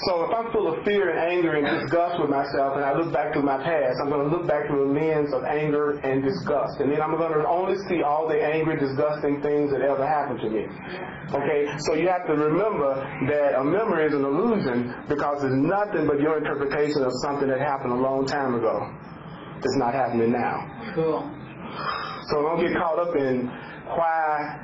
So if I'm full of fear and anger and disgust with myself and I look back to my past, I'm going to look back through a lens of anger and disgust. And then I'm going to only see all the angry, disgusting things that ever happened to me. Okay? So you have to remember that a memory is an illusion because it's nothing but your interpretation of something that happened a long time ago. It's not happening now. Cool. So don't get caught up in why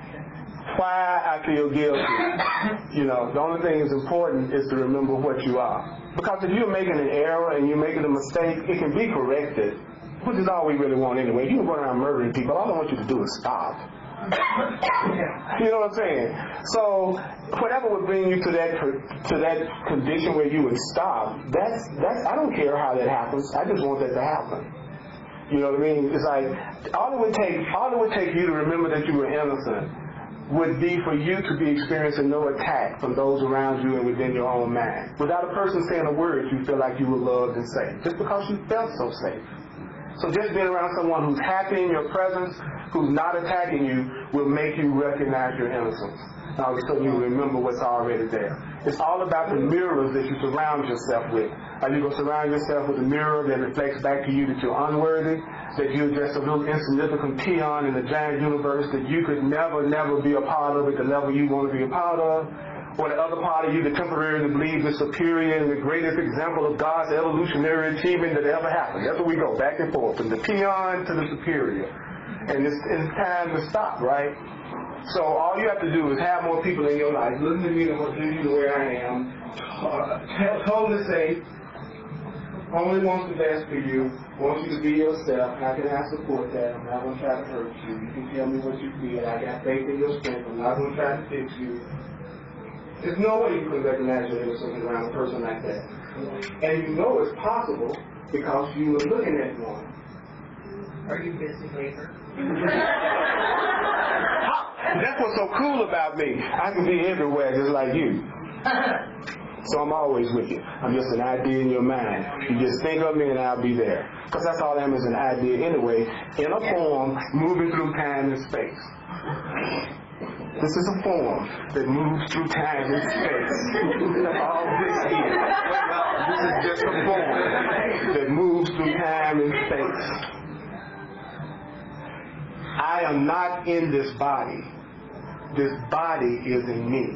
I feel guilty. You know, the only thing that's important is to remember what you are. Because if you're making an error and you're making a mistake, it can be corrected, which is all we really want anyway. You can go around murdering people. All I want you to do is stop. You know what I'm saying? So whatever would bring you to that condition where you would stop, that's I don't care how that happens. I just want that to happen. You know what I mean? It's like all it would take you to remember that you were innocent would be for you to be experiencing no attack from those around you and within your own mind. Without a person saying a word, you feel like you were loved and safe, just because you felt so safe. So just being around someone who's happy in your presence, who's not attacking you, will make you recognize your innocence. And all of a sudden you remember what's already there. It's all about the mirrors that you surround yourself with. Are you going to surround yourself with a mirror that reflects back to you that you're unworthy, that you're just a little insignificant peon in a giant universe, that you could never be a part of at the level you want to be a part of? Or the other part of you that temporarily believes is superior and the greatest example of God's evolutionary achievement that ever happened? That's where we go, back and forth, from the peon to the superior. And it's time to stop, right? So all you have to do is have more people in your life. Listen to me and what you the way I am. Totally safe. Only wants the best for you. Wants you to be yourself. How can I support that? I'm not going to try to hurt you. You can tell me what you feel. I got faith in your strength. I'm not going to try to fix you. There's no way you can recognize your innocence around a person like that. And you know it's possible because you were looking at one. Are you busy later? That's what's so cool about me. I can be everywhere just like you. So I'm always with you. I'm just an idea in your mind. You just think of me and I'll be there. Because that's all I am, is an idea anyway, in a form moving through time and space. This is a form that moves through time and space. That's all this is. This is just a form that moves through time and space. I am not in this body. This body is in me.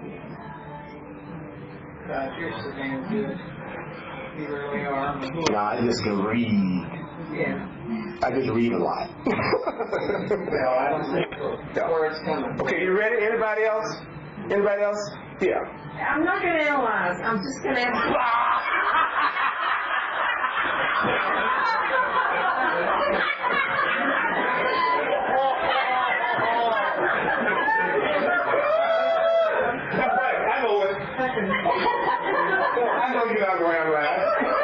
God, you're so damn good. You really are. No, I just can read. Yeah. I just read a lot. Well, I don't think where it's coming. Okay, you ready? Anybody else? Anybody else? Yeah. I'm not going to analyze. I'm just going to ask. I know you're not going to analyze.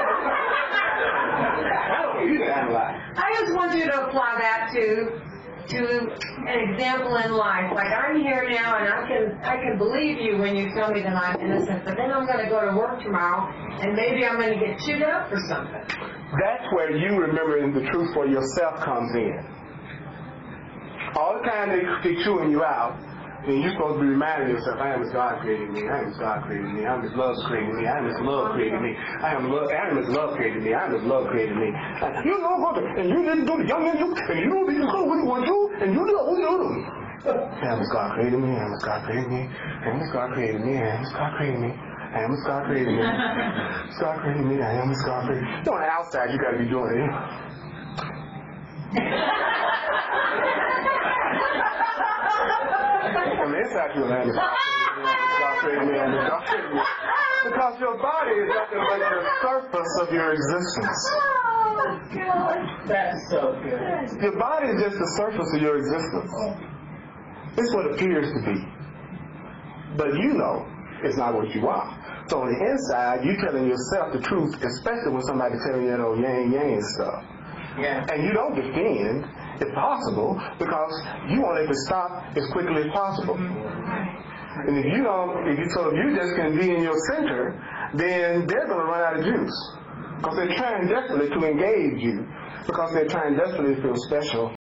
I don't know you can analyze. I just want you to apply that to an example in life. Like, I'm here now, and I can believe you when you tell me that I'm innocent, but then I'm going to go to work tomorrow, and maybe I'm going to get chewed up for something. That's where you remembering the truth for yourself comes in. All the time they chewing you out, and you're supposed to be reminding yourself, I am as God created me, I am as God created me, I am as love created me, I am as love created me, I am as love created me, I am as love created me. You know what, and you didn't do the young man, and you didn't go what you want to do, and you do what you do. I am as God created me, I am as God created me, I am as God created me, I am as God created me. I am as God created me. God created me. I am as God created me. You know, on the outside, you got to be doing it. On the inside, you're like, God created me. I am as God created me. Because your body is nothing but the surface of your existence. Oh, God. That's so good. Your body is just the surface of your existence. It's what appears to be. But you know it's not what you are. So on the inside, you're telling yourself the truth, especially when somebody's telling you that old yang stuff. Yeah. And you don't defend, if possible, because you want it to stop as quickly as possible. And if you just can be in your center, then they're going to run out of juice. Because they're trying desperately to engage you. Because they're trying desperately to feel special